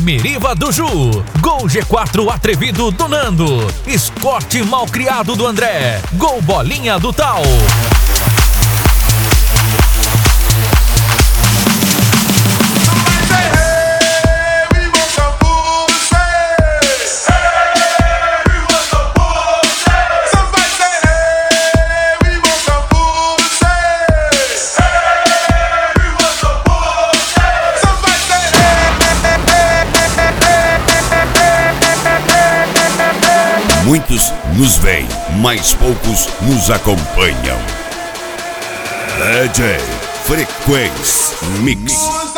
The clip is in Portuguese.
Miriva do Ju, Gol G4 atrevido do Nando, Escorte malcriado do André, Gol Bolinha do Tal. Muitos nos veem, mas poucos nos acompanham. DJ Frequência Mix.